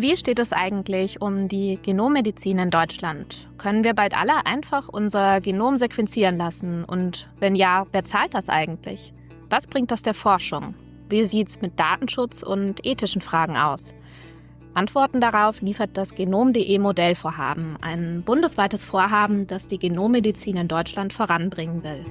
Wie steht es eigentlich um die Genommedizin in Deutschland? Können wir bald alle einfach unser Genom sequenzieren lassen? Und wenn ja, wer zahlt das eigentlich? Was bringt das der Forschung? Wie sieht's mit Datenschutz und ethischen Fragen aus? Antworten darauf liefert das Genom.de Modellvorhaben, ein bundesweites Vorhaben, das die Genommedizin in Deutschland voranbringen will.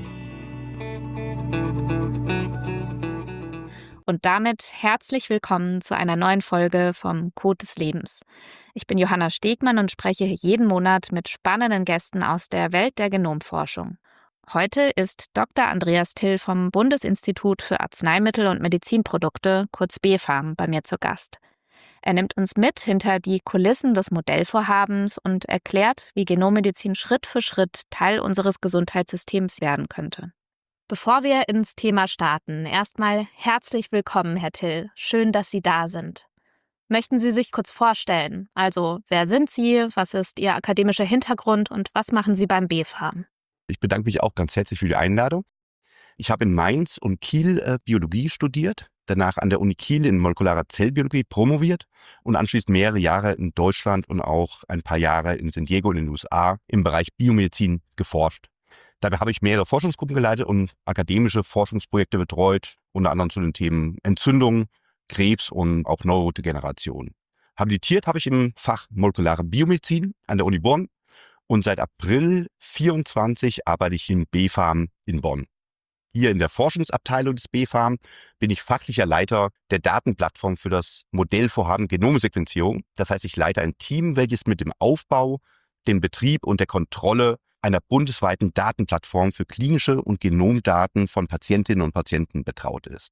Und damit herzlich willkommen zu einer neuen Folge vom Code des Lebens. Ich bin Johanna Stegmann und spreche hier jeden Monat mit spannenden Gästen aus der Welt der Genomforschung. Heute ist Dr. Andreas Till vom Bundesinstitut für Arzneimittel und Medizinprodukte, kurz BfArM, bei mir zu Gast. Er nimmt uns mit hinter die Kulissen des Modellvorhabens und erklärt, wie Genommedizin Schritt für Schritt Teil unseres Gesundheitssystems werden könnte. Bevor wir ins Thema starten, erstmal herzlich willkommen, Herr Till. Schön, dass Sie da sind. Möchten Sie sich kurz vorstellen? Also, wer sind Sie, was ist Ihr akademischer Hintergrund und was machen Sie beim BfArM? Ich bedanke mich auch ganz herzlich für die Einladung. Ich habe in Mainz und Kiel Biologie studiert, danach an der Uni Kiel in molekularer Zellbiologie promoviert und anschließend mehrere Jahre in Deutschland und auch ein paar Jahre in San Diego in den USA im Bereich Biomedizin geforscht. Dabei habe ich mehrere Forschungsgruppen geleitet und akademische Forschungsprojekte betreut, unter anderem zu den Themen Entzündung, Krebs und auch Neurodegeneration. Habilitiert habe ich im Fach molekulare Biomedizin an der Uni Bonn und seit April 2024 arbeite ich im BfArM in Bonn. Hier in der Forschungsabteilung des BfArM bin ich fachlicher Leiter der Datenplattform für das Modellvorhaben Genomsequenzierung. Das heißt, ich leite ein Team, welches mit dem Aufbau, dem Betrieb und der Kontrolle einer bundesweiten Datenplattform für klinische und Genomdaten von Patientinnen und Patienten betraut ist.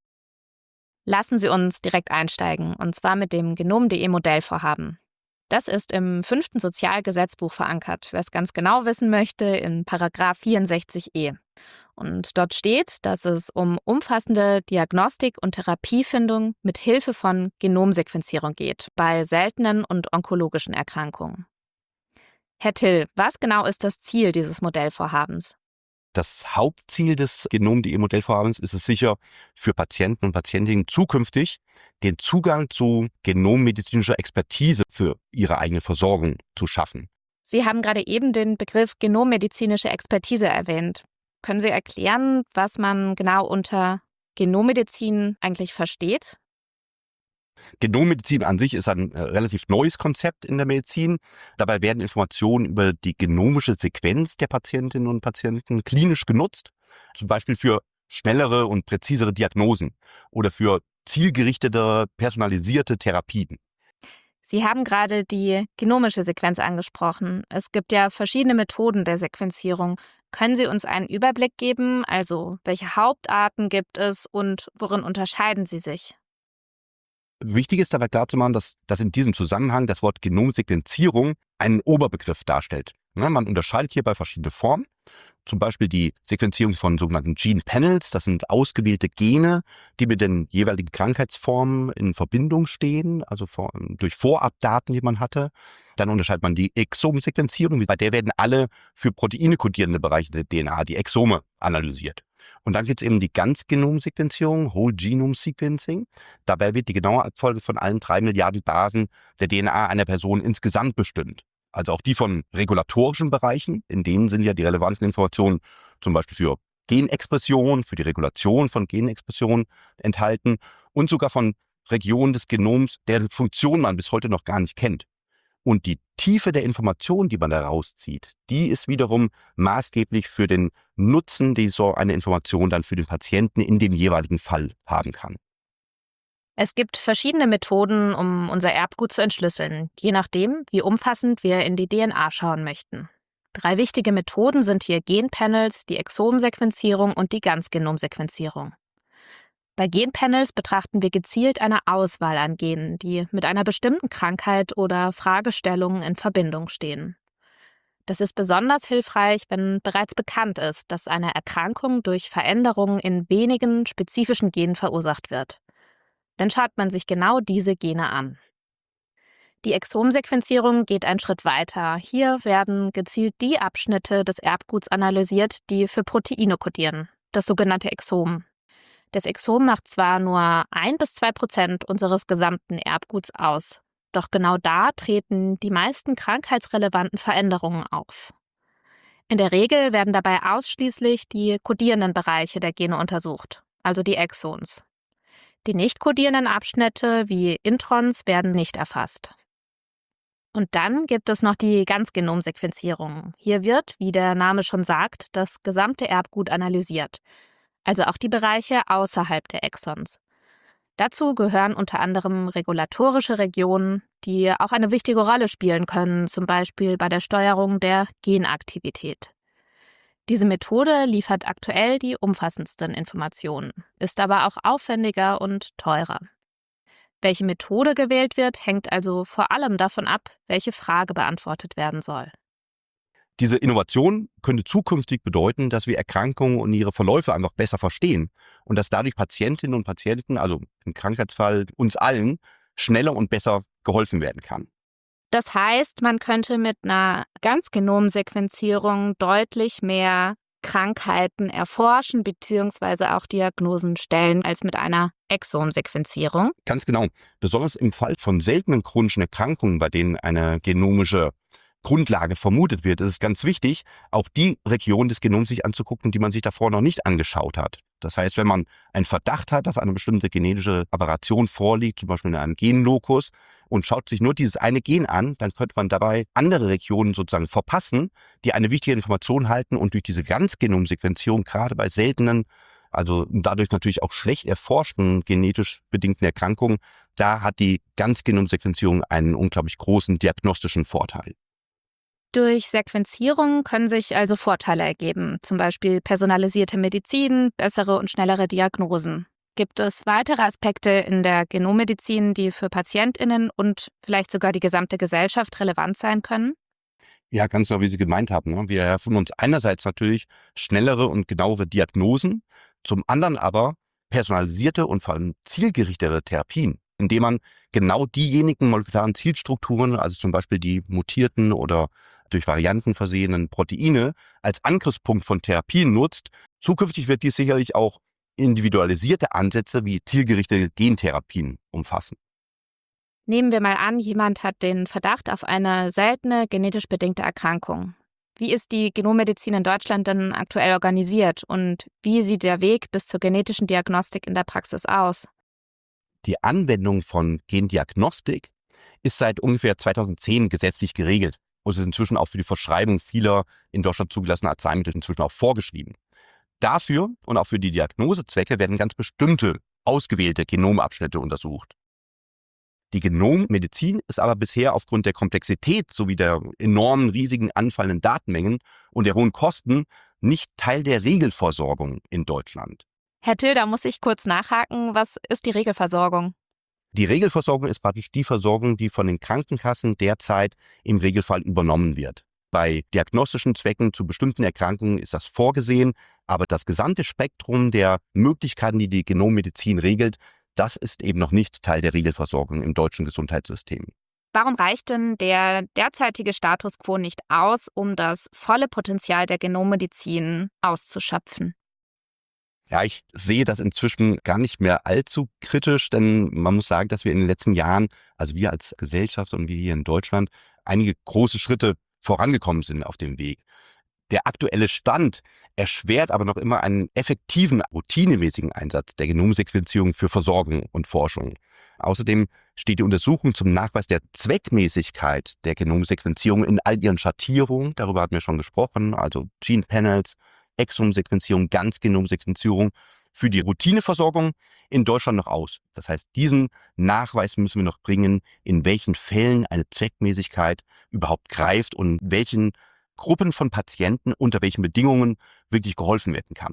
Lassen Sie uns direkt einsteigen, und zwar mit dem Genom.de Modellvorhaben. Das ist im 5. Sozialgesetzbuch verankert, wer es ganz genau wissen möchte, in Paragraph 64e. Und dort steht, dass es um umfassende Diagnostik und Therapiefindung mit Hilfe von Genomsequenzierung geht, bei seltenen und onkologischen Erkrankungen. Herr Till, was genau ist das Ziel dieses Modellvorhabens? Das Hauptziel des Genom.de Modellvorhabens ist es sicher, für Patienten und Patientinnen zukünftig den Zugang zu genommedizinischer Expertise für ihre eigene Versorgung zu schaffen. Sie haben gerade eben den Begriff genommedizinische Expertise erwähnt. Können Sie erklären, was man genau unter Genommedizin eigentlich versteht? Genommedizin an sich ist ein relativ neues Konzept in der Medizin. Dabei werden Informationen über die genomische Sequenz der Patientinnen und Patienten klinisch genutzt, zum Beispiel für schnellere und präzisere Diagnosen oder für zielgerichtete, personalisierte Therapien. Sie haben gerade die genomische Sequenz angesprochen. Es gibt ja verschiedene Methoden der Sequenzierung. Können Sie uns einen Überblick geben? Also, welche Hauptarten gibt es und worin unterscheiden sie sich? Wichtig ist dabei klarzumachen, dass in diesem Zusammenhang das Wort Genomsequenzierung einen Oberbegriff darstellt. Man unterscheidet hierbei verschiedene Formen, zum Beispiel die Sequenzierung von sogenannten Gene Panels. Das sind ausgewählte Gene, die mit den jeweiligen Krankheitsformen in Verbindung stehen, also durch Vorabdaten, die man hatte. Dann unterscheidet man die Exomsequenzierung, bei der werden alle für Proteine kodierende Bereiche der DNA, die Exome, analysiert. Und dann gibt es eben die Ganzgenomsequenzierung, Whole Genome Sequencing. Dabei wird die genaue Abfolge von allen 3 Milliarden Basen der DNA einer Person insgesamt bestimmt. Also auch die von regulatorischen Bereichen, in denen sind ja die relevanten Informationen zum Beispiel für Genexpression, für die Regulation von Genexpression enthalten und sogar von Regionen des Genoms, deren Funktion man bis heute noch gar nicht kennt. Und die Tiefe der Information, die man da rauszieht, die ist wiederum maßgeblich für den Nutzen, die so eine Information dann für den Patienten in dem jeweiligen Fall haben kann. Es gibt verschiedene Methoden, um unser Erbgut zu entschlüsseln, je nachdem, wie umfassend wir in die DNA schauen möchten. 3 wichtige Methoden sind hier Genpanels, die Exomsequenzierung und die Ganzgenomsequenzierung. Bei Genpanels betrachten wir gezielt eine Auswahl an Genen, die mit einer bestimmten Krankheit oder Fragestellung in Verbindung stehen. Das ist besonders hilfreich, wenn bereits bekannt ist, dass eine Erkrankung durch Veränderungen in wenigen spezifischen Genen verursacht wird. Dann schaut man sich genau diese Gene an. Die Exomsequenzierung geht einen Schritt weiter. Hier werden gezielt die Abschnitte des Erbguts analysiert, die für Proteine kodieren, das sogenannte Exom. Das Exom macht zwar nur 1-2% unseres gesamten Erbguts aus, Doch genau da treten die meisten krankheitsrelevanten Veränderungen auf. In der Regel werden dabei ausschließlich die kodierenden Bereiche der Gene untersucht, also die Exons. Die nicht kodierenden Abschnitte wie Introns werden nicht erfasst. Und dann gibt es noch die Ganzgenomsequenzierung. Hier wird, wie der Name schon sagt, das gesamte Erbgut analysiert, also auch die Bereiche außerhalb der Exons. Dazu gehören unter anderem regulatorische Regionen, die auch eine wichtige Rolle spielen können, zum Beispiel bei der Steuerung der Genaktivität. Diese Methode liefert aktuell die umfassendsten Informationen, ist aber auch aufwendiger und teurer. Welche Methode gewählt wird, hängt also vor allem davon ab, welche Frage beantwortet werden soll. Diese Innovation könnte zukünftig bedeuten, dass wir Erkrankungen und ihre Verläufe einfach besser verstehen und dass dadurch Patientinnen und Patienten, also im Krankheitsfall uns allen, schneller und besser geholfen werden kann. Das heißt, man könnte mit einer Ganzgenomsequenzierung deutlich mehr Krankheiten erforschen bzw. auch Diagnosen stellen als mit einer Exomsequenzierung. Ganz genau. Besonders im Fall von seltenen chronischen Erkrankungen, bei denen eine genomische Grundlage vermutet wird, ist es ganz wichtig, auch die Region des Genoms sich anzugucken, die man sich davor noch nicht angeschaut hat. Das heißt, wenn man einen Verdacht hat, dass eine bestimmte genetische Aberration vorliegt, zum Beispiel in einem Genlokus, und schaut sich nur dieses eine Gen an, dann könnte man dabei andere Regionen sozusagen verpassen, die eine wichtige Information halten, und durch diese Ganzgenomsequenzierung gerade bei seltenen, also dadurch natürlich auch schlecht erforschten genetisch bedingten Erkrankungen, da hat die Ganzgenomsequenzierung einen unglaublich großen diagnostischen Vorteil. Durch Sequenzierung können sich also Vorteile ergeben, zum Beispiel personalisierte Medizin, bessere und schnellere Diagnosen. Gibt es weitere Aspekte in der Genommedizin, die für PatientInnen und vielleicht sogar die gesamte Gesellschaft relevant sein können? Ja, ganz genau, wie Sie gemeint haben, ne? Wir erhoffen uns einerseits natürlich schnellere und genauere Diagnosen, zum anderen aber personalisierte und vor allem zielgerichtete Therapien, indem man genau diejenigen molekularen Zielstrukturen, also zum Beispiel die mutierten oder durch Varianten versehenen Proteine, als Angriffspunkt von Therapien nutzt. Zukünftig wird dies sicherlich auch individualisierte Ansätze wie zielgerichtete Gentherapien umfassen. Nehmen wir mal an, jemand hat den Verdacht auf eine seltene genetisch bedingte Erkrankung. Wie ist die Genommedizin in Deutschland denn aktuell organisiert und wie sieht der Weg bis zur genetischen Diagnostik in der Praxis aus? Die Anwendung von Gendiagnostik ist seit ungefähr 2010 gesetzlich geregelt und ist inzwischen auch für die Verschreibung vieler in Deutschland zugelassener Arzneimittel inzwischen auch vorgeschrieben. Dafür und auch für die Diagnosezwecke werden ganz bestimmte, ausgewählte Genomabschnitte untersucht. Die Genommedizin ist aber bisher aufgrund der Komplexität sowie der enormen, riesigen anfallenden Datenmengen und der hohen Kosten nicht Teil der Regelversorgung in Deutschland. Herr Till, da muss ich kurz nachhaken. Was ist die Regelversorgung? Die Regelversorgung ist praktisch die Versorgung, die von den Krankenkassen derzeit im Regelfall übernommen wird. Bei diagnostischen Zwecken zu bestimmten Erkrankungen ist das vorgesehen, aber das gesamte Spektrum der Möglichkeiten, die die Genommedizin regelt, das ist eben noch nicht Teil der Regelversorgung im deutschen Gesundheitssystem. Warum reicht denn der derzeitige Status quo nicht aus, um das volle Potenzial der Genommedizin auszuschöpfen? Ja, ich sehe das inzwischen gar nicht mehr allzu kritisch, denn man muss sagen, dass wir in den letzten Jahren, also wir als Gesellschaft und wir hier in Deutschland, einige große Schritte vorangekommen sind auf dem Weg. Der aktuelle Stand erschwert aber noch immer einen effektiven, routinemäßigen Einsatz der Genomsequenzierung für Versorgung und Forschung. Außerdem steht die Untersuchung zum Nachweis der Zweckmäßigkeit der Genomsequenzierung in all ihren Schattierungen, darüber hatten wir schon gesprochen, also Gene Panels, Exomsequenzierung, Ganzgenomsequenzierung, für die Routineversorgung in Deutschland noch aus. Das heißt, diesen Nachweis müssen wir noch bringen, in welchen Fällen eine Zweckmäßigkeit überhaupt greift und welchen Gruppen von Patienten unter welchen Bedingungen wirklich geholfen werden kann.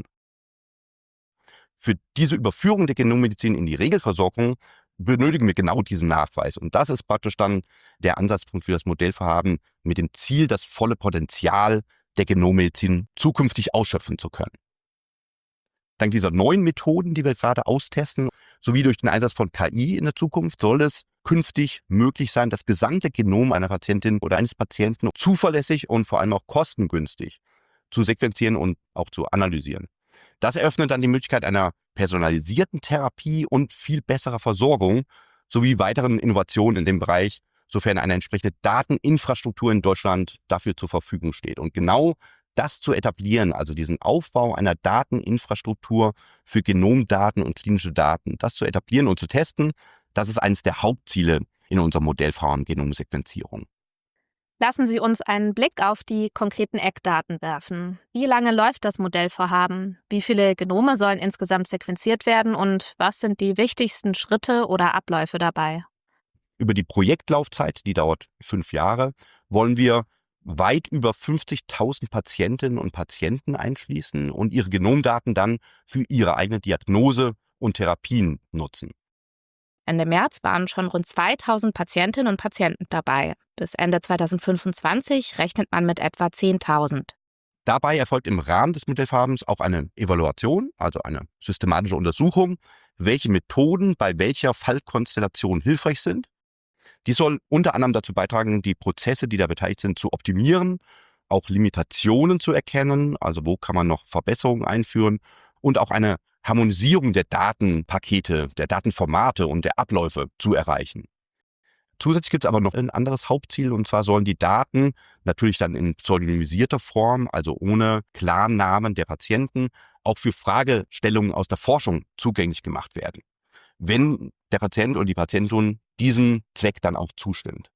Für diese Überführung der Genommedizin in die Regelversorgung benötigen wir genau diesen Nachweis. Und das ist praktisch dann der Ansatzpunkt für das Modellvorhaben mit dem Ziel, das volle Potenzial der Genommedizin zukünftig ausschöpfen zu können. Dank dieser neuen Methoden, die wir gerade austesten, sowie durch den Einsatz von KI in der Zukunft, soll es künftig möglich sein, das gesamte Genom einer Patientin oder eines Patienten zuverlässig und vor allem auch kostengünstig zu sequenzieren und auch zu analysieren. Das eröffnet dann die Möglichkeit einer personalisierten Therapie und viel besserer Versorgung sowie weiteren Innovationen in dem Bereich sofern eine entsprechende Dateninfrastruktur in Deutschland dafür zur Verfügung steht. Und genau das zu etablieren, also diesen Aufbau einer Dateninfrastruktur für Genomdaten und klinische Daten, das zu etablieren und zu testen, das ist eines der Hauptziele in unserem Modellverfahren Genomsequenzierung. Lassen Sie uns einen Blick auf die konkreten Eckdaten werfen. Wie lange läuft das Modellvorhaben? Wie viele Genome sollen insgesamt sequenziert werden und was sind die wichtigsten Schritte oder Abläufe dabei? Über die Projektlaufzeit, die dauert 5 Jahre, wollen wir weit über 50.000 Patientinnen und Patienten einschließen und ihre Genomdaten dann für ihre eigene Diagnose und Therapien nutzen. Ende März waren schon rund 2000 Patientinnen und Patienten dabei. Bis Ende 2025 rechnet man mit etwa 10.000. Dabei erfolgt im Rahmen des Modellvorhabens auch eine Evaluation, also eine systematische Untersuchung, welche Methoden bei welcher Fallkonstellation hilfreich sind. Die soll unter anderem dazu beitragen, die Prozesse, die da beteiligt sind, zu optimieren, auch Limitationen zu erkennen, also wo kann man noch Verbesserungen einführen und auch eine Harmonisierung der Datenpakete, der Datenformate und der Abläufe zu erreichen. Zusätzlich gibt es aber noch ein anderes Hauptziel, und zwar sollen die Daten natürlich dann in pseudonymisierter Form, also ohne Klarnamen der Patienten, auch für Fragestellungen aus der Forschung zugänglich gemacht werden, wenn der Patient oder die Patientin diesem Zweck dann auch zustimmt.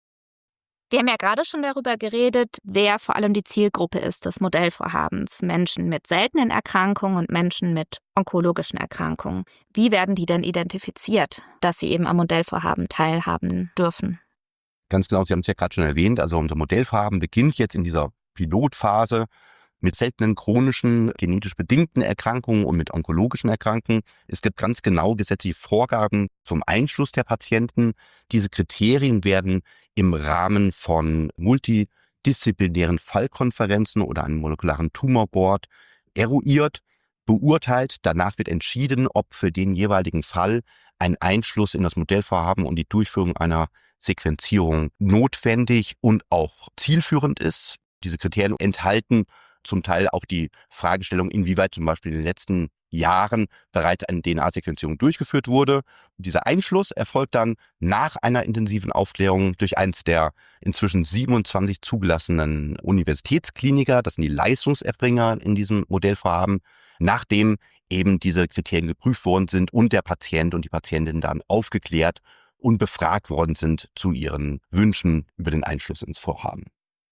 Wir haben ja gerade schon darüber geredet, wer vor allem die Zielgruppe ist des Modellvorhabens. Menschen mit seltenen Erkrankungen und Menschen mit onkologischen Erkrankungen. Wie werden die denn identifiziert, dass sie eben am Modellvorhaben teilhaben dürfen? Ganz genau, Sie haben es ja gerade schon erwähnt, also unser Modellvorhaben beginnt jetzt in dieser Pilotphase mit seltenen chronischen, genetisch bedingten Erkrankungen und mit onkologischen Erkrankungen. Es gibt ganz genau gesetzliche Vorgaben zum Einschluss der Patienten. Diese Kriterien werden im Rahmen von multidisziplinären Fallkonferenzen oder einem molekularen Tumorboard eruiert, beurteilt. Danach wird entschieden, ob für den jeweiligen Fall ein Einschluss in das Modellvorhaben und die Durchführung einer Sequenzierung notwendig und auch zielführend ist. Diese Kriterien enthalten zum Teil auch die Fragestellung, inwieweit zum Beispiel in den letzten Jahren bereits eine DNA-Sequenzierung durchgeführt wurde. Dieser Einschluss erfolgt dann nach einer intensiven Aufklärung durch eins der inzwischen 27 zugelassenen Universitätskliniker, das sind die Leistungserbringer in diesem Modellvorhaben, nachdem eben diese Kriterien geprüft worden sind und der Patient und die Patientin dann aufgeklärt und befragt worden sind zu ihren Wünschen über den Einschluss ins Vorhaben.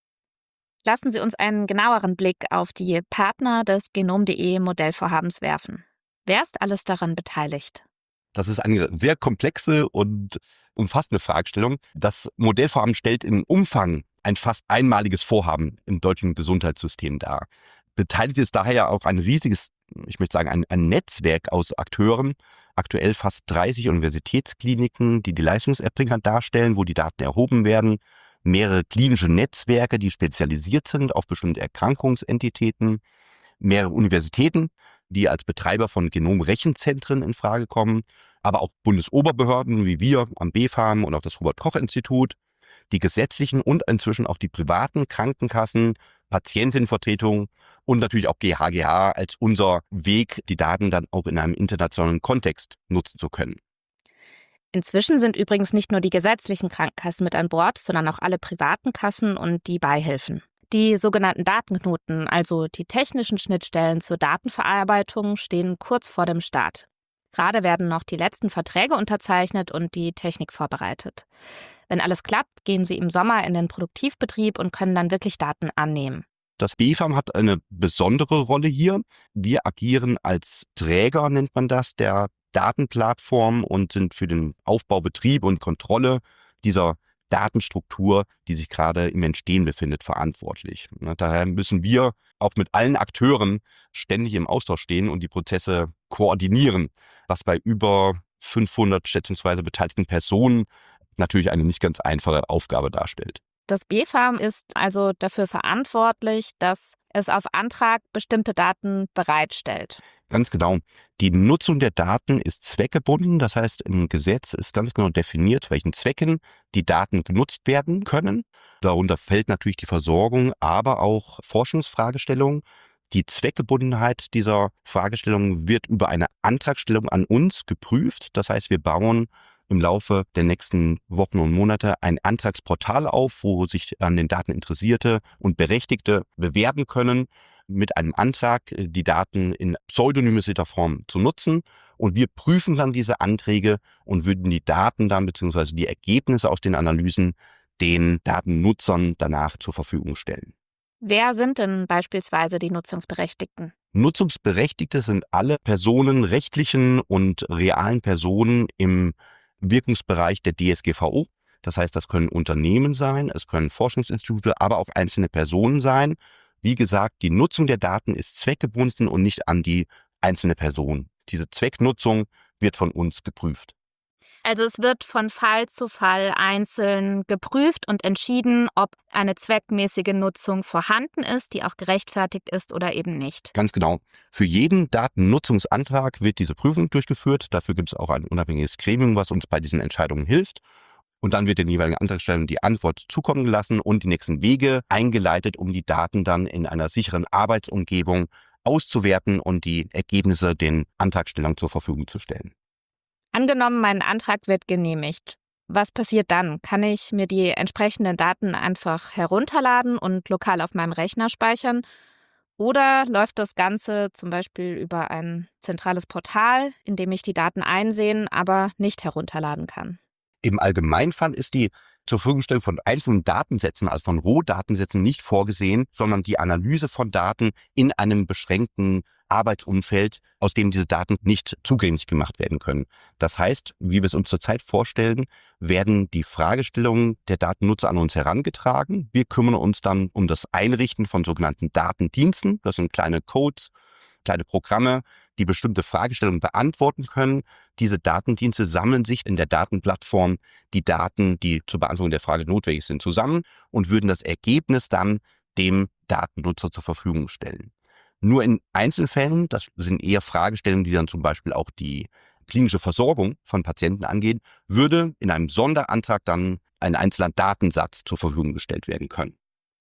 Lassen Sie uns einen genaueren Blick auf die Partner des Genom.de Modellvorhabens werfen. Wer ist alles daran beteiligt? Das ist eine sehr komplexe und umfassende Fragestellung. Das Modellvorhaben stellt im Umfang ein fast einmaliges Vorhaben im deutschen Gesundheitssystem dar. Beteiligt ist daher auch ein riesiges, ich möchte sagen, ein Netzwerk aus Akteuren. Aktuell fast 30 Universitätskliniken, die Leistungserbringer darstellen, wo die Daten erhoben werden. Mehrere klinische Netzwerke, die spezialisiert sind auf bestimmte Erkrankungsentitäten, mehrere Universitäten, die als Betreiber von Genomrechenzentren in Frage kommen, aber auch Bundesoberbehörden wie wir am BfArM und auch das Robert-Koch-Institut, die gesetzlichen und inzwischen auch die privaten Krankenkassen, Patientenvertretungen und natürlich auch GHGH als unser Weg, die Daten dann auch in einem internationalen Kontext nutzen zu können. Inzwischen sind übrigens nicht nur die gesetzlichen Krankenkassen mit an Bord, sondern auch alle privaten Kassen und die Beihilfen. Die sogenannten Datenknoten, also die technischen Schnittstellen zur Datenverarbeitung, stehen kurz vor dem Start. Gerade werden noch die letzten Verträge unterzeichnet und die Technik vorbereitet. Wenn alles klappt, gehen sie im Sommer in den Produktivbetrieb und können dann wirklich Daten annehmen. Das BfArM hat eine besondere Rolle hier. Wir agieren als Träger, nennt man das, der Datenplattform und sind für den Aufbau, Betrieb und Kontrolle dieser Datenstruktur, die sich gerade im Entstehen befindet, verantwortlich. Daher müssen wir auch mit allen Akteuren ständig im Austausch stehen und die Prozesse koordinieren, was bei über 500 schätzungsweise beteiligten Personen natürlich eine nicht ganz einfache Aufgabe darstellt. Das BfArM ist also dafür verantwortlich, dass es auf Antrag bestimmte Daten bereitstellt. Ganz genau. Die Nutzung der Daten ist zweckgebunden. Das heißt, im Gesetz ist ganz genau definiert, welchen Zwecken die Daten genutzt werden können. Darunter fällt natürlich die Versorgung, aber auch Forschungsfragestellungen. Die Zweckgebundenheit dieser Fragestellung wird über eine Antragstellung an uns geprüft. Das heißt, wir bauen im Laufe der nächsten Wochen und Monate ein Antragsportal auf, wo sich an den Daten Interessierte und Berechtigte bewerben können, mit einem Antrag die Daten in pseudonymisierter Form zu nutzen. Und wir prüfen dann diese Anträge und würden die Daten dann bzw. die Ergebnisse aus den Analysen den Datennutzern danach zur Verfügung stellen. Wer sind denn beispielsweise die Nutzungsberechtigten? Nutzungsberechtigte sind alle Personen, rechtlichen und realen Personen im Wirkungsbereich der DSGVO. Das heißt, das können Unternehmen sein, es können Forschungsinstitute, aber auch einzelne Personen sein. Wie gesagt, die Nutzung der Daten ist zweckgebunden und nicht an die einzelne Person. Diese Zwecknutzung wird von uns geprüft. Also es wird von Fall zu Fall einzeln geprüft und entschieden, ob eine zweckmäßige Nutzung vorhanden ist, die auch gerechtfertigt ist oder eben nicht. Ganz genau. Für jeden Datennutzungsantrag wird diese Prüfung durchgeführt. Dafür gibt es auch ein unabhängiges Gremium, was uns bei diesen Entscheidungen hilft. Und dann wird den jeweiligen Antragstellern die Antwort zukommen gelassen und die nächsten Wege eingeleitet, um die Daten dann in einer sicheren Arbeitsumgebung auszuwerten und die Ergebnisse den Antragstellern zur Verfügung zu stellen. Angenommen, mein Antrag wird genehmigt. Was passiert dann? Kann ich mir die entsprechenden Daten einfach herunterladen und lokal auf meinem Rechner speichern? Oder läuft das Ganze zum Beispiel über ein zentrales Portal, in dem ich die Daten einsehen, aber nicht herunterladen kann? Im Allgemeinfall ist die zur Verfügungstellung von einzelnen Datensätzen, also von Rohdatensätzen, nicht vorgesehen, sondern die Analyse von Daten in einem beschränkten Arbeitsumfeld, aus dem diese Daten nicht zugänglich gemacht werden können. Das heißt, wie wir es uns zurzeit vorstellen, werden die Fragestellungen der Datennutzer an uns herangetragen. Wir kümmern uns dann um das Einrichten von sogenannten Datendiensten. Das sind kleine Codes, kleine Programme, die bestimmte Fragestellungen beantworten können. Diese Datendienste sammeln sich in der Datenplattform die Daten, die zur Beantwortung der Frage notwendig sind, zusammen und würden das Ergebnis dann dem Datennutzer zur Verfügung stellen. Nur in Einzelfällen, das sind eher Fragestellungen, die dann zum Beispiel auch die klinische Versorgung von Patienten angehen, würde in einem Sonderantrag dann ein einzelner Datensatz zur Verfügung gestellt werden können.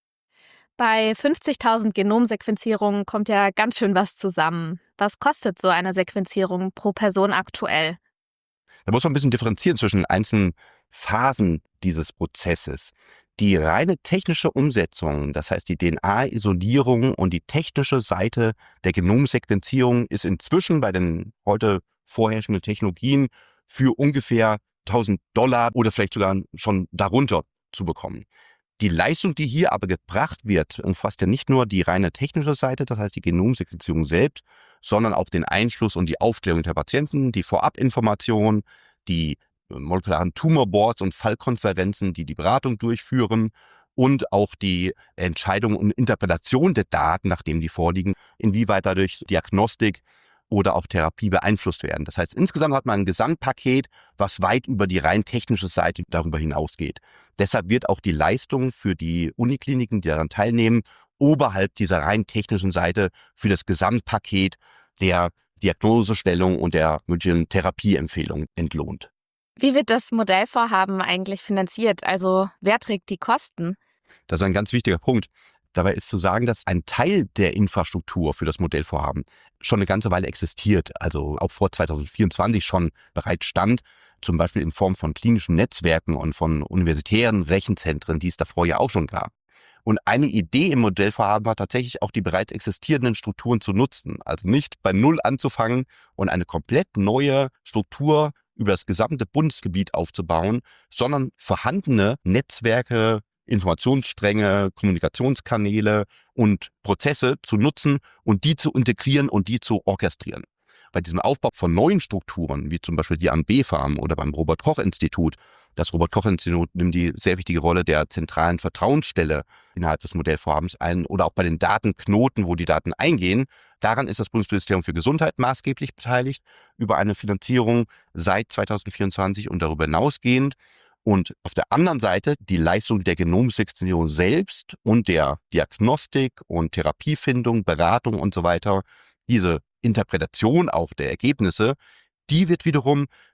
Bei 50.000 Genomsequenzierungen kommt ja ganz schön was zusammen. Was kostet so eine Sequenzierung pro Person aktuell? Da muss man ein bisschen differenzieren zwischen den einzelnen Phasen dieses Prozesses. Die reine technische Umsetzung, das heißt die DNA-Isolierung und die technische Seite der Genomsequenzierung ist inzwischen bei den heute vorherrschenden Technologien für ungefähr $1.000 oder vielleicht sogar schon darunter zu bekommen. Die Leistung, die hier aber gebracht wird, umfasst ja nicht nur die reine technische Seite, das heißt die Genomsequenzierung selbst, sondern auch den Einschluss und die Aufklärung der Patienten, die Vorabinformationen, die molekularen Tumorboards und Fallkonferenzen, die die Beratung durchführen und auch die Entscheidung und Interpretation der Daten, nachdem die vorliegen, inwieweit dadurch Diagnostik oder auch Therapie beeinflusst werden. Das heißt, insgesamt hat man ein Gesamtpaket, was weit über die rein technische Seite darüber hinausgeht. Deshalb wird auch die Leistung für die Unikliniken, die daran teilnehmen, oberhalb dieser rein technischen Seite für das Gesamtpaket der Diagnosestellung und der möglichen Therapieempfehlung entlohnt. Wie wird das Modellvorhaben eigentlich finanziert? Also wer trägt die Kosten? Das ist ein ganz wichtiger Punkt. Dabei ist zu sagen, dass ein Teil der Infrastruktur für das Modellvorhaben schon eine ganze Weile existiert, also auch vor 2024 schon bereits stand, zum Beispiel in Form von klinischen Netzwerken und von universitären Rechenzentren, die es davor ja auch schon gab. Und eine Idee im Modellvorhaben war tatsächlich auch die bereits existierenden Strukturen zu nutzen, also nicht bei Null anzufangen und eine komplett neue Struktur über das gesamte Bundesgebiet aufzubauen, sondern vorhandene Netzwerke, Informationsstränge, Kommunikationskanäle und Prozesse zu nutzen und die zu integrieren und die zu orchestrieren. Bei diesem Aufbau von neuen Strukturen, wie zum Beispiel die am BfArM oder beim Robert-Koch-Institut, das Robert-Koch-Institut nimmt die sehr wichtige Rolle der zentralen Vertrauensstelle innerhalb des Modellvorhabens ein oder auch bei den Datenknoten, wo die Daten eingehen. Daran ist das Bundesministerium für Gesundheit maßgeblich beteiligt über eine Finanzierung seit 2024 und darüber hinausgehend. Und auf der anderen Seite die Leistung der Genomsequenzierung selbst und der Diagnostik und Therapiefindung, Beratung und so weiter, diese Interpretation auch der Ergebnisse, die wird wiederum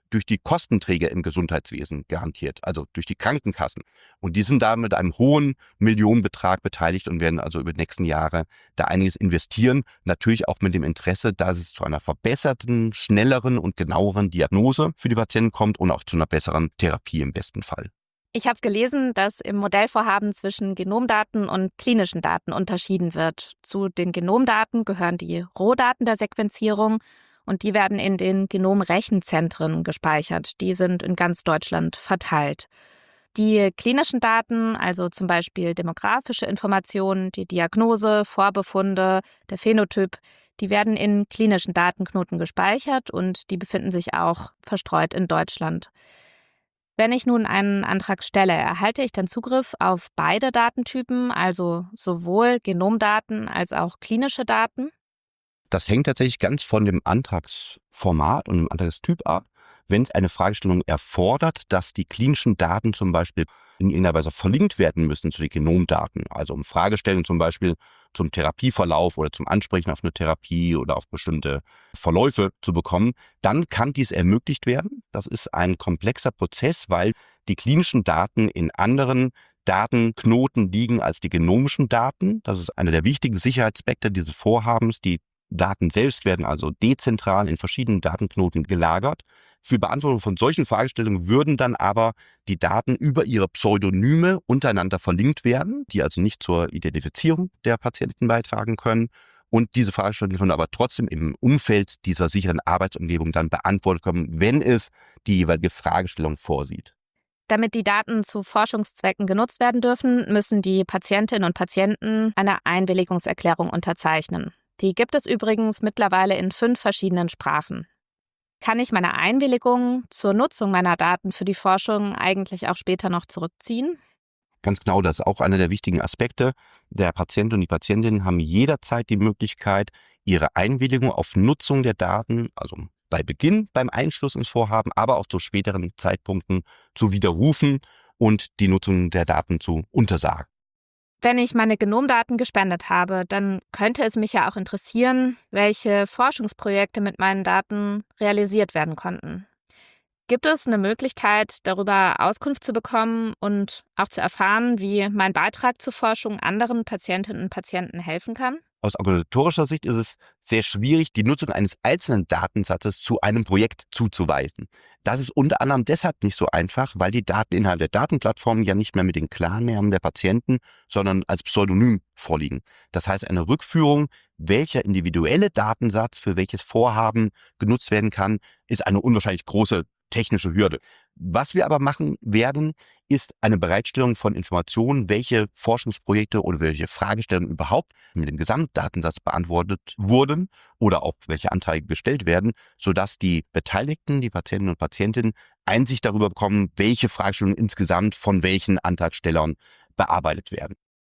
durch die Kostenträger im Gesundheitswesen garantiert, also durch die Krankenkassen. Und die sind da mit einem hohen Millionenbetrag beteiligt und werden also über die nächsten Jahre da einiges investieren. Natürlich auch mit dem Interesse, dass es zu einer verbesserten, schnelleren und genaueren Diagnose für die Patienten kommt und auch zu einer besseren Therapie im besten Fall. Ich habe gelesen, dass im Modellvorhaben zwischen Genomdaten und klinischen Daten unterschieden wird. Zu den Genomdaten gehören die Rohdaten der Sequenzierung und die werden in den Genomrechenzentren gespeichert. Die sind in ganz Deutschland verteilt. Die klinischen Daten, also zum Beispiel demografische Informationen, die Diagnose, Vorbefunde, der Phänotyp, die werden in klinischen Datenknoten gespeichert und die befinden sich auch verstreut in Deutschland. Wenn ich nun einen Antrag stelle, erhalte ich dann Zugriff auf beide Datentypen, also sowohl Genomdaten als auch klinische Daten? Das hängt tatsächlich ganz von dem Antragsformat und dem Antragstyp ab. Wenn es eine Fragestellung erfordert, dass die klinischen Daten zum Beispiel in irgendeiner Weise verlinkt werden müssen zu den Genomdaten, also um Fragestellungen zum Beispiel zum Therapieverlauf oder zum Ansprechen auf eine Therapie oder auf bestimmte Verläufe zu bekommen, dann kann dies ermöglicht werden. Das ist ein komplexer Prozess, weil die klinischen Daten in anderen Datenknoten liegen als die genomischen Daten. Das ist einer der wichtigen Sicherheitsaspekte dieses Vorhabens. Die Daten selbst werden also dezentral in verschiedenen Datenknoten gelagert. Für Beantwortung von solchen Fragestellungen würden dann aber die Daten über ihre Pseudonyme untereinander verlinkt werden, die also nicht zur Identifizierung der Patienten beitragen können. Und diese Fragestellungen können aber trotzdem im Umfeld dieser sicheren Arbeitsumgebung dann beantwortet kommen, wenn es die jeweilige Fragestellung vorsieht. Damit die Daten zu Forschungszwecken genutzt werden dürfen, müssen die Patientinnen und Patienten eine Einwilligungserklärung unterzeichnen. Die gibt es übrigens mittlerweile in 5 verschiedenen Sprachen. Kann ich meine Einwilligung zur Nutzung meiner Daten für die Forschung eigentlich auch später noch zurückziehen? Ganz genau, das ist auch einer der wichtigen Aspekte. Der Patient und die Patientin haben jederzeit die Möglichkeit, ihre Einwilligung auf Nutzung der Daten, also bei Beginn, beim Einschluss ins Vorhaben, aber auch zu späteren Zeitpunkten zu widerrufen und die Nutzung der Daten zu untersagen. Wenn ich meine Genomdaten gespendet habe, dann könnte es mich ja auch interessieren, welche Forschungsprojekte mit meinen Daten realisiert werden konnten. Gibt es eine Möglichkeit, darüber Auskunft zu bekommen und auch zu erfahren, wie mein Beitrag zur Forschung anderen Patientinnen und Patienten helfen kann? Aus organisatorischer Sicht ist es sehr schwierig, die Nutzung eines einzelnen Datensatzes zu einem Projekt zuzuweisen. Das ist unter anderem deshalb nicht so einfach, weil die Daten innerhalb der Datenplattform ja nicht mehr mit den Klarnamen der Patienten, sondern als Pseudonym vorliegen. Das heißt, eine Rückführung, welcher individuelle Datensatz für welches Vorhaben genutzt werden kann, ist eine unwahrscheinlich große technische Hürde. Was wir aber machen werden, ist eine Bereitstellung von Informationen, welche Forschungsprojekte oder welche Fragestellungen überhaupt mit dem Gesamtdatensatz beantwortet wurden oder auch welche Anträge gestellt werden, sodass die Beteiligten, die Patienten und Patientinnen, Einsicht darüber bekommen, welche Fragestellungen insgesamt von welchen Antragstellern bearbeitet werden.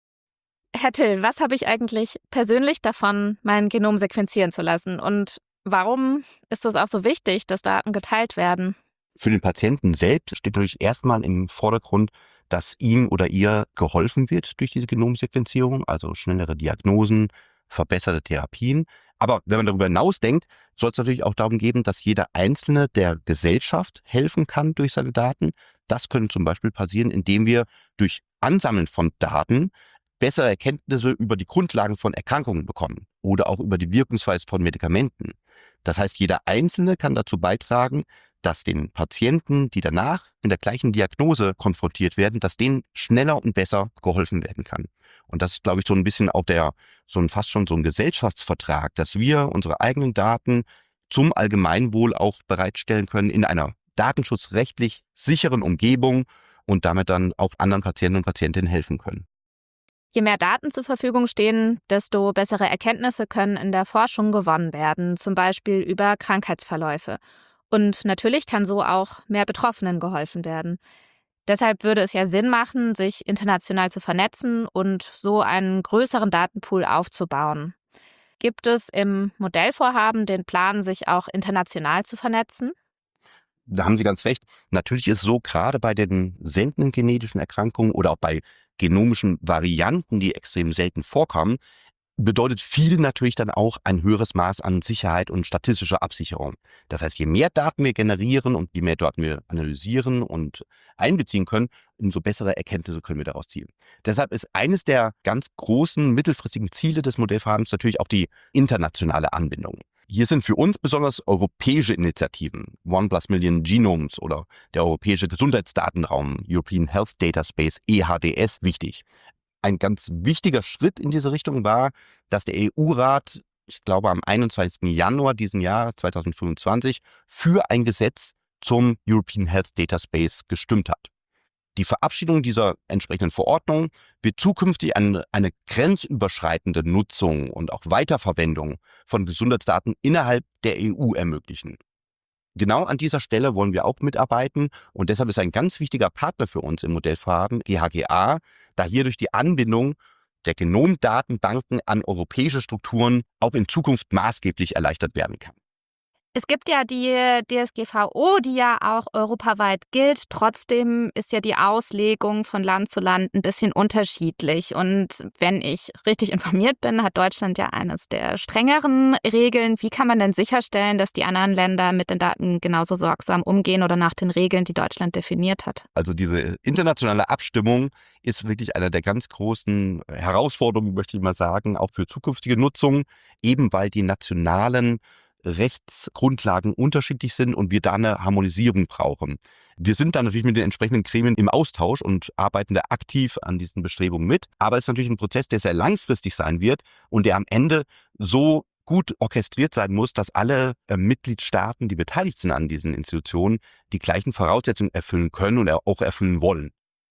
Herr Till, was habe ich eigentlich persönlich davon, mein Genom sequenzieren zu lassen? Und warum ist es auch so wichtig, dass Daten geteilt werden? Für den Patienten selbst steht natürlich erstmal im Vordergrund, dass ihm oder ihr geholfen wird durch diese Genomsequenzierung, also schnellere Diagnosen, verbesserte Therapien. Aber wenn man darüber hinaus denkt, soll es natürlich auch darum gehen, dass jeder Einzelne der Gesellschaft helfen kann durch seine Daten. Das könnte zum Beispiel passieren, indem wir durch Ansammeln von Daten bessere Erkenntnisse über die Grundlagen von Erkrankungen bekommen oder auch über die Wirkungsweise von Medikamenten. Das heißt, jeder Einzelne kann dazu beitragen, dass den Patienten, die danach mit der gleichen Diagnose konfrontiert werden, dass denen schneller und besser geholfen werden kann. Und das ist, glaube ich, so ein bisschen auch fast schon so ein Gesellschaftsvertrag, dass wir unsere eigenen Daten zum Allgemeinwohl auch bereitstellen können in einer datenschutzrechtlich sicheren Umgebung und damit dann auch anderen Patienten und Patientinnen helfen können. Je mehr Daten zur Verfügung stehen, desto bessere Erkenntnisse können in der Forschung gewonnen werden, zum Beispiel über Krankheitsverläufe. Und natürlich kann so auch mehr Betroffenen geholfen werden. Deshalb würde es ja Sinn machen, sich international zu vernetzen und so einen größeren Datenpool aufzubauen. Gibt es im Modellvorhaben den Plan, sich auch international zu vernetzen? Da haben Sie ganz recht. Natürlich ist es so, gerade bei den seltenen genetischen Erkrankungen oder auch bei genomischen Varianten, die extrem selten vorkommen, bedeutet viel natürlich dann auch ein höheres Maß an Sicherheit und statistischer Absicherung. Das heißt, je mehr Daten wir generieren und je mehr Daten wir analysieren und einbeziehen können, umso bessere Erkenntnisse können wir daraus ziehen. Deshalb ist eines der ganz großen mittelfristigen Ziele des Modellvorhabens natürlich auch die internationale Anbindung. Hier sind für uns besonders europäische Initiativen, 1+Million Genomes oder der Europäische Gesundheitsdatenraum, European Health Data Space, EHDS, wichtig. Ein ganz wichtiger Schritt in diese Richtung war, dass der EU-Rat, ich glaube am 21. Januar diesen Jahr 2025, für ein Gesetz zum European Health Data Space gestimmt hat. Die Verabschiedung dieser entsprechenden Verordnung wird zukünftig eine grenzüberschreitende Nutzung und auch Weiterverwendung von Gesundheitsdaten innerhalb der EU ermöglichen. Genau an dieser Stelle wollen wir auch mitarbeiten und deshalb ist ein ganz wichtiger Partner für uns im Modellvorhaben GHGA, da hier durch die Anbindung der Genomdatenbanken an europäische Strukturen auch in Zukunft maßgeblich erleichtert werden kann. Es gibt ja die DSGVO, die ja auch europaweit gilt. Trotzdem ist ja die Auslegung von Land zu Land ein bisschen unterschiedlich. Und wenn ich richtig informiert bin, hat Deutschland ja eines der strengeren Regeln. Wie kann man denn sicherstellen, dass die anderen Länder mit den Daten genauso sorgsam umgehen oder nach den Regeln, die Deutschland definiert hat? Also diese internationale Abstimmung ist wirklich eine der ganz großen Herausforderungen, möchte ich mal sagen, auch für zukünftige Nutzung, eben weil die nationalen Rechtsgrundlagen unterschiedlich sind und wir da eine Harmonisierung brauchen. Wir sind dann natürlich mit den entsprechenden Gremien im Austausch und arbeiten da aktiv an diesen Bestrebungen mit. Aber es ist natürlich ein Prozess, der sehr langfristig sein wird und der am Ende so gut orchestriert sein muss, dass alle Mitgliedstaaten, die beteiligt sind an diesen Institutionen, die gleichen Voraussetzungen erfüllen können und auch erfüllen wollen.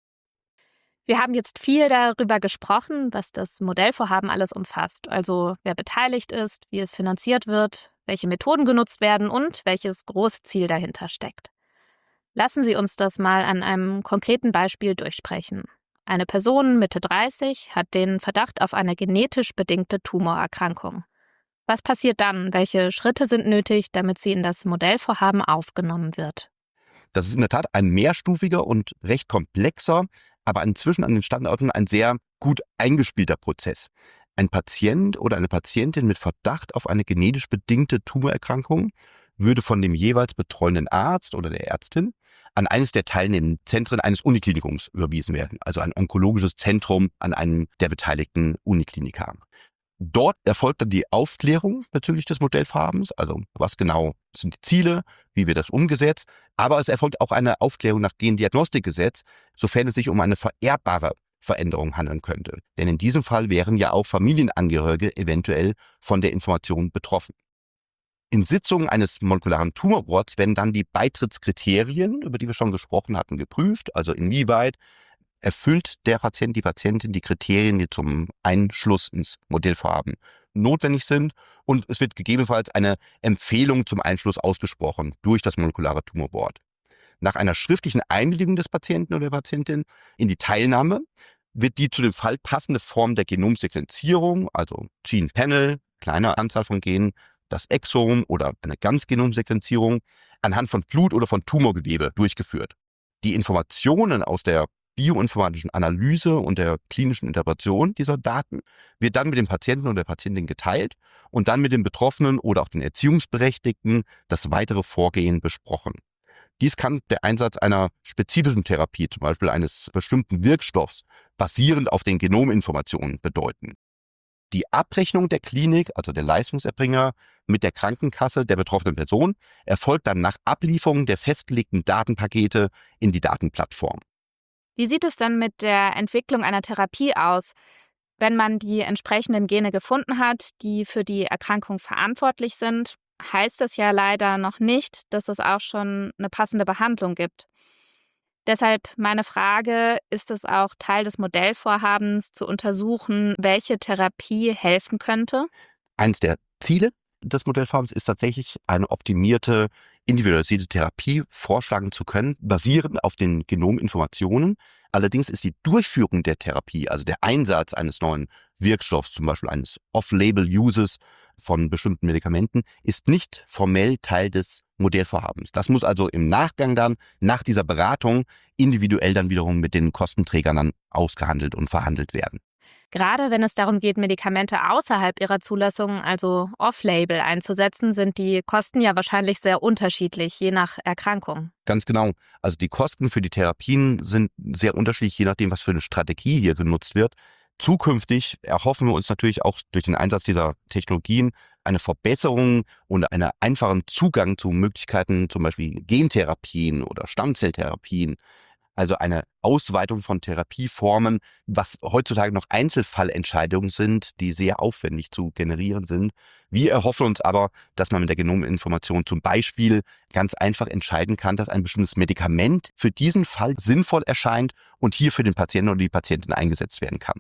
Wir haben jetzt viel darüber gesprochen, was das Modellvorhaben alles umfasst. Also wer beteiligt ist, wie es finanziert wird, welche Methoden genutzt werden und welches große Ziel dahinter steckt. Lassen Sie uns das mal an einem konkreten Beispiel durchsprechen. Eine Person Mitte 30 hat den Verdacht auf eine genetisch bedingte Tumorerkrankung. Was passiert dann? Welche Schritte sind nötig, damit sie in das Modellvorhaben aufgenommen wird? Das ist in der Tat ein mehrstufiger und recht komplexer, aber inzwischen an den Standorten ein sehr gut eingespielter Prozess. Ein Patient oder eine Patientin mit Verdacht auf eine genetisch bedingte Tumorerkrankung würde von dem jeweils betreuenden Arzt oder der Ärztin an eines der teilnehmenden Zentren eines Uniklinikums überwiesen werden, also ein onkologisches Zentrum an einen der beteiligten Unikliniker. Dort erfolgt dann die Aufklärung bezüglich des Modellvorhabens, also was genau sind die Ziele, wie wird das umgesetzt, aber es erfolgt auch eine Aufklärung nach Gendiagnostikgesetz, sofern es sich um eine vererbbare Veränderung handeln könnte. Denn in diesem Fall wären ja auch Familienangehörige eventuell von der Information betroffen. In Sitzungen eines molekularen Tumorboards werden dann die Beitrittskriterien, über die wir schon gesprochen hatten, geprüft, also inwieweit erfüllt der Patient, die Patientin die Kriterien, die zum Einschluss ins Modellvorhaben notwendig sind. Und es wird gegebenenfalls eine Empfehlung zum Einschluss ausgesprochen durch das molekulare Tumorboard. Nach einer schriftlichen Einwilligung des Patienten oder der Patientin in die Teilnahme wird die zu dem Fall passende Form der Genomsequenzierung, also Gene Panel, kleine Anzahl von Genen, das Exom oder eine Ganzgenomsequenzierung anhand von Blut oder von Tumorgewebe durchgeführt. Die Informationen aus der bioinformatischen Analyse und der klinischen Interpretation dieser Daten wird dann mit dem Patienten oder der Patientin geteilt und dann mit den Betroffenen oder auch den Erziehungsberechtigten das weitere Vorgehen besprochen. Dies kann der Einsatz einer spezifischen Therapie, zum Beispiel eines bestimmten Wirkstoffs, basierend auf den Genominformationen bedeuten. Die Abrechnung der Klinik, also der Leistungserbringer, mit der Krankenkasse der betroffenen Person erfolgt dann nach Ablieferung der festgelegten Datenpakete in die Datenplattform. Wie sieht es dann mit der Entwicklung einer Therapie aus? Wenn man die entsprechenden Gene gefunden hat, die für die Erkrankung verantwortlich sind, heißt das ja leider noch nicht, dass es auch schon eine passende Behandlung gibt. Deshalb meine Frage, ist es auch Teil des Modellvorhabens zu untersuchen, welche Therapie helfen könnte? Eines der Ziele des Modellvorhabens ist tatsächlich, eine optimierte, individualisierte Therapie vorschlagen zu können, basierend auf den Genominformationen. Allerdings ist die Durchführung der Therapie, also der Einsatz eines neuen Wirkstoffs, zum Beispiel eines Off-Label-Uses von bestimmten Medikamenten, ist nicht formell Teil des Modellvorhabens. Das muss also im Nachgang dann, nach dieser Beratung, individuell dann wiederum mit den Kostenträgern dann ausgehandelt und verhandelt werden. Gerade wenn es darum geht, Medikamente außerhalb ihrer Zulassung, also off-label, einzusetzen, sind die Kosten ja wahrscheinlich sehr unterschiedlich, je nach Erkrankung. Ganz genau. Also die Kosten für die Therapien sind sehr unterschiedlich, je nachdem, was für eine Strategie hier genutzt wird. Zukünftig erhoffen wir uns natürlich auch durch den Einsatz dieser Technologien eine Verbesserung und einen einfachen Zugang zu Möglichkeiten, zum Beispiel Gentherapien oder Stammzelltherapien. Also eine Ausweitung von Therapieformen, was heutzutage noch Einzelfallentscheidungen sind, die sehr aufwendig zu generieren sind. Wir erhoffen uns aber, dass man mit der Genominformation zum Beispiel ganz einfach entscheiden kann, dass ein bestimmtes Medikament für diesen Fall sinnvoll erscheint und hier für den Patienten oder die Patientin eingesetzt werden kann.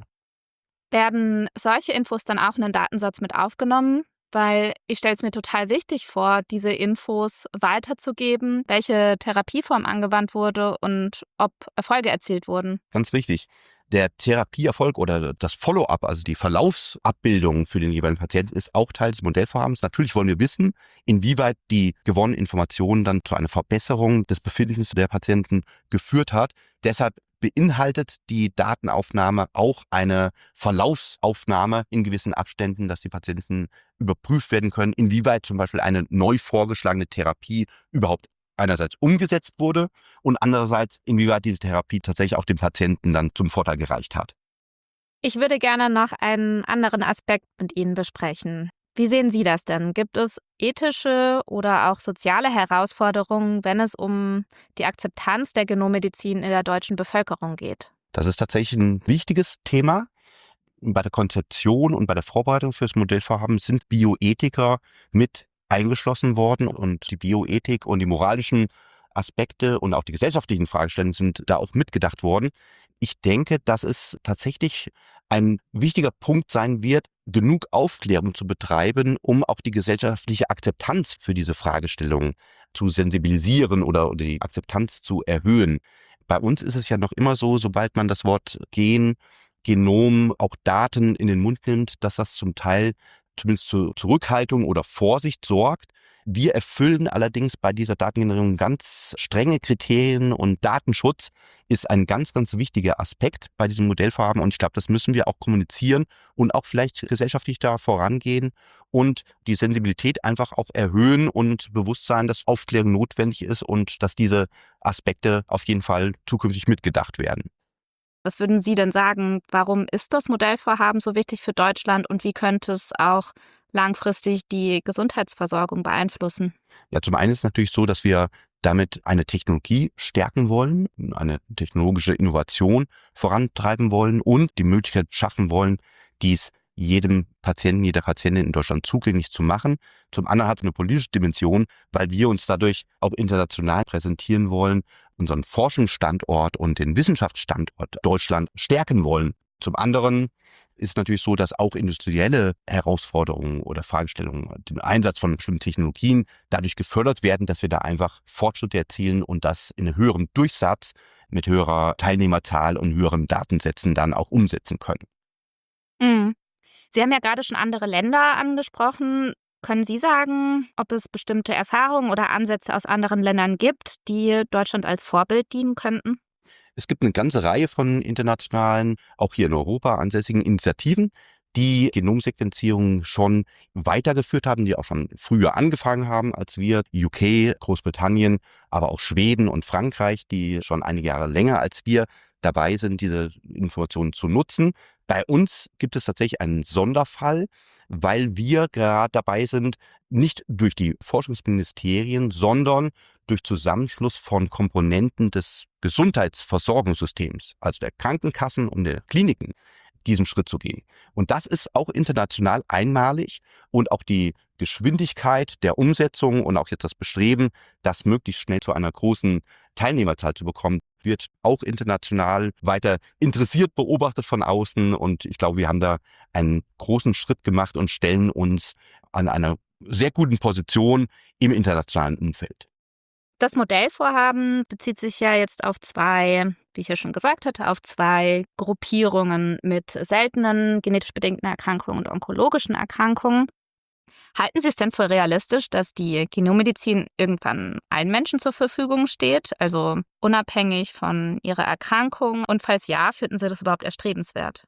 Werden solche Infos dann auch in den Datensatz mit aufgenommen? Weil ich stelle es mir total wichtig vor, diese Infos weiterzugeben, welche Therapieform angewandt wurde und ob Erfolge erzielt wurden. Ganz richtig. Der Therapieerfolg oder das Follow-up, also die Verlaufsabbildung für den jeweiligen Patienten, ist auch Teil des Modellvorhabens. Natürlich wollen wir wissen, inwieweit die gewonnenen Informationen dann zu einer Verbesserung des Befindens der Patienten geführt hat. Deshalb beinhaltet die Datenaufnahme auch eine Verlaufsaufnahme in gewissen Abständen, dass die Patienten überprüft werden können, inwieweit zum Beispiel eine neu vorgeschlagene Therapie überhaupt einerseits umgesetzt wurde und andererseits, inwieweit diese Therapie tatsächlich auch dem Patienten dann zum Vorteil gereicht hat. Ich würde gerne noch einen anderen Aspekt mit Ihnen besprechen. Wie sehen Sie das denn? Gibt es ethische oder auch soziale Herausforderungen, wenn es um die Akzeptanz der Genommedizin in der deutschen Bevölkerung geht? Das ist tatsächlich ein wichtiges Thema. Bei der Konzeption und bei der Vorbereitung für das Modellvorhaben sind Bioethiker mit eingeschlossen worden und die Bioethik und die moralischen Aspekte und auch die gesellschaftlichen Fragestellungen sind da auch mitgedacht worden. Ich denke, dass es tatsächlich ein wichtiger Punkt sein wird, genug Aufklärung zu betreiben, um auch die gesellschaftliche Akzeptanz für diese Fragestellungen zu sensibilisieren oder die Akzeptanz zu erhöhen. Bei uns ist es ja noch immer so, sobald man das Wort Genom, auch Daten in den Mund nimmt, dass das zum Teil zumindest zur Zurückhaltung oder Vorsicht sorgt. Wir erfüllen allerdings bei dieser Datengenerierung ganz strenge Kriterien und Datenschutz ist ein ganz, ganz wichtiger Aspekt bei diesem Modellvorhaben und ich glaube, das müssen wir auch kommunizieren und auch vielleicht gesellschaftlich da vorangehen und die Sensibilität einfach auch erhöhen und bewusst sein, dass Aufklärung notwendig ist und dass diese Aspekte auf jeden Fall zukünftig mitgedacht werden. Was würden Sie denn sagen, warum ist das Modellvorhaben so wichtig für Deutschland und wie könnte es auch langfristig die Gesundheitsversorgung beeinflussen? Ja, zum einen ist es natürlich so, dass wir damit eine Technologie stärken wollen, eine technologische Innovation vorantreiben wollen und die Möglichkeit schaffen wollen, dies jedem Patienten, jeder Patientin in Deutschland zugänglich zu machen. Zum anderen hat es eine politische Dimension, weil wir uns dadurch auch international präsentieren wollen, unseren Forschungsstandort und den Wissenschaftsstandort Deutschland stärken wollen. Zum anderen ist natürlich so, dass auch industrielle Herausforderungen oder Fragestellungen, den Einsatz von bestimmten Technologien dadurch gefördert werden, dass wir da einfach Fortschritte erzielen und das in einem höheren Durchsatz mit höherer Teilnehmerzahl und höheren Datensätzen dann auch umsetzen können. Mhm. Sie haben ja gerade schon andere Länder angesprochen. Können Sie sagen, ob es bestimmte Erfahrungen oder Ansätze aus anderen Ländern gibt, die Deutschland als Vorbild dienen könnten? Es gibt eine ganze Reihe von internationalen, auch hier in Europa ansässigen Initiativen, die Genomsequenzierung schon weitergeführt haben, die auch schon früher angefangen haben als wir. UK, Großbritannien, aber auch Schweden und Frankreich, die schon einige Jahre länger als wir dabei sind, diese Informationen zu nutzen. Bei uns gibt es tatsächlich einen Sonderfall, weil wir gerade dabei sind, nicht durch die Forschungsministerien, sondern durch Zusammenschluss von Komponenten des Gesundheitsversorgungssystems, also der Krankenkassen und der Kliniken, diesen Schritt zu gehen. Und das ist auch international einmalig und auch die Geschwindigkeit der Umsetzung und auch jetzt das Bestreben, das möglichst schnell zu einer großen Teilnehmerzahl zu bekommen, wird auch international weiter interessiert beobachtet von außen. Und ich glaube, wir haben da einen großen Schritt gemacht und stellen uns an einer sehr guten Position im internationalen Umfeld. Das Modellvorhaben bezieht sich ja jetzt auf zwei, wie ich ja schon gesagt hatte, auf zwei Gruppierungen mit seltenen genetisch bedingten Erkrankungen und onkologischen Erkrankungen. Halten Sie es denn für realistisch, dass die Genommedizin irgendwann allen Menschen zur Verfügung steht, also unabhängig von ihrer Erkrankung? Und falls ja, finden Sie das überhaupt erstrebenswert?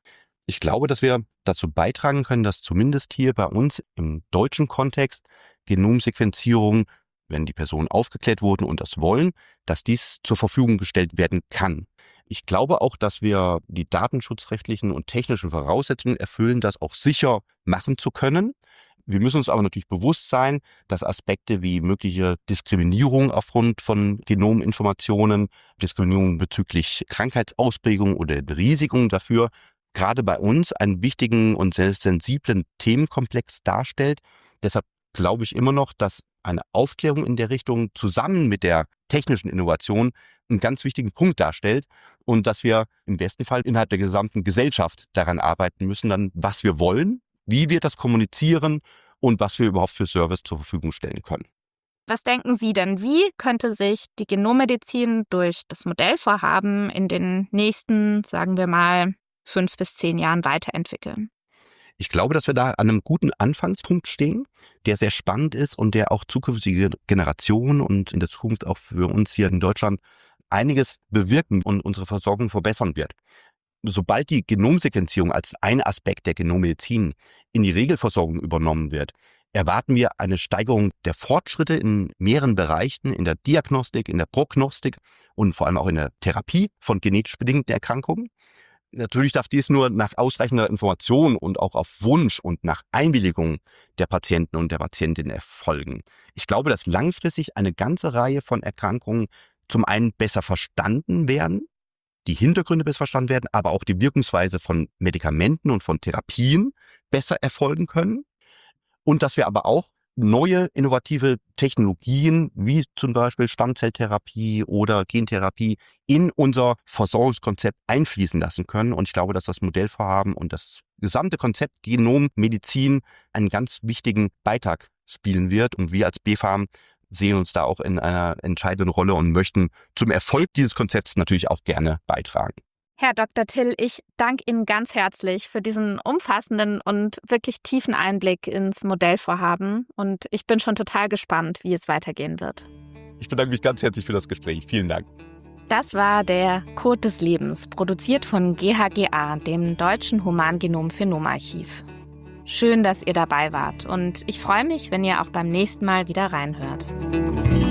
Ich glaube, dass wir dazu beitragen können, dass zumindest hier bei uns im deutschen Kontext Genomsequenzierung, wenn die Personen aufgeklärt wurden und das wollen, dass dies zur Verfügung gestellt werden kann. Ich glaube auch, dass wir die datenschutzrechtlichen und technischen Voraussetzungen erfüllen, das auch sicher machen zu können. Wir müssen uns aber natürlich bewusst sein, dass Aspekte wie mögliche Diskriminierung aufgrund von Genominformationen, Diskriminierung bezüglich Krankheitsausprägung oder Risiken dafür gerade bei uns einen wichtigen und sehr sensiblen Themenkomplex darstellt. Deshalb glaube ich immer noch, dass eine Aufklärung in der Richtung zusammen mit der technischen Innovation einen ganz wichtigen Punkt darstellt und dass wir im besten Fall innerhalb der gesamten Gesellschaft daran arbeiten müssen, dann was wir wollen, wie wir das kommunizieren und was wir überhaupt für Service zur Verfügung stellen können. Was denken Sie denn, wie könnte sich die Genommedizin durch das Modellvorhaben in den nächsten, sagen wir mal, 5 bis 10 Jahren weiterentwickeln? Ich glaube, dass wir da an einem guten Anfangspunkt stehen, der sehr spannend ist und der auch zukünftige Generationen und in der Zukunft auch für uns hier in Deutschland einiges bewirken und unsere Versorgung verbessern wird. Sobald die Genomsequenzierung als ein Aspekt der Genommedizin in die Regelversorgung übernommen wird, erwarten wir eine Steigerung der Fortschritte in mehreren Bereichen, in der Diagnostik, in der Prognostik und vor allem auch in der Therapie von genetisch bedingten Erkrankungen. Natürlich darf dies nur nach ausreichender Information und auch auf Wunsch und nach Einwilligung der Patienten und der Patientin erfolgen. Ich glaube, dass langfristig eine ganze Reihe von Erkrankungen zum einen besser verstanden werden, die Hintergründe besser verstanden werden, aber auch die Wirkungsweise von Medikamenten und von Therapien besser erfolgen können. Und dass wir aber auch neue innovative Technologien wie zum Beispiel Stammzelltherapie oder Gentherapie in unser Versorgungskonzept einfließen lassen können. Und ich glaube, dass das Modellvorhaben und das gesamte Konzept Genommedizin einen ganz wichtigen Beitrag spielen wird. Und wir als BfArM sehen uns da auch in einer entscheidenden Rolle und möchten zum Erfolg dieses Konzepts natürlich auch gerne beitragen. Herr Dr. Till, ich danke Ihnen ganz herzlich für diesen umfassenden und wirklich tiefen Einblick ins Modellvorhaben und ich bin schon total gespannt, wie es weitergehen wird. Ich bedanke mich ganz herzlich für das Gespräch. Vielen Dank. Das war der Code des Lebens, produziert von GHGA, dem Deutschen Humangenom-Phänomarchiv. Schön, dass ihr dabei wart und ich freue mich, wenn ihr auch beim nächsten Mal wieder reinhört.